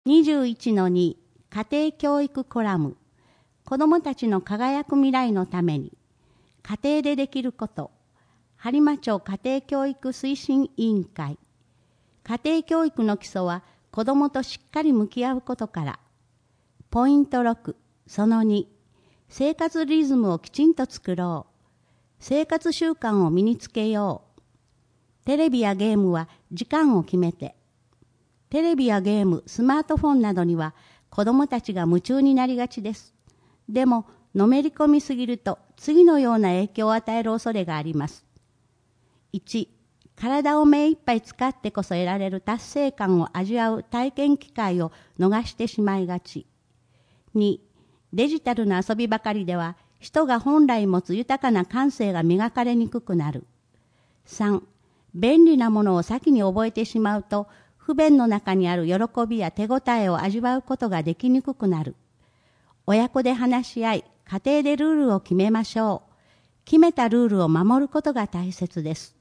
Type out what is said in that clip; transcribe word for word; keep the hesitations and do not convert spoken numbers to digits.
にじゅういちのに 家庭教育コラム。子どもたちの輝く未来のために家庭でできること。播磨町家庭教育推進委員会。家庭教育の基礎は子どもとしっかり向き合うことから。ポイントろく、そのに、生活リズムをきちんと作ろう。生活習慣を身につけよう。テレビやゲームは時間を決めて。テレビやゲーム、スマートフォンなどには子どもたちが夢中になりがちです。でも、のめり込みすぎると次のような影響を与える恐れがあります。いち、体を目いっぱい使ってこそ得られる達成感を味わう体験機会を逃してしまいがち。に、デジタルな遊びばかりでは人が本来持つ豊かな感性が磨かれにくくなる。さん、便利なものを先に覚えてしまうと不便の中にある喜びや手応えを味わうことができにくくなる。親子で話し合い、家庭でルールを決めましょう。決めたルールを守ることが大切です。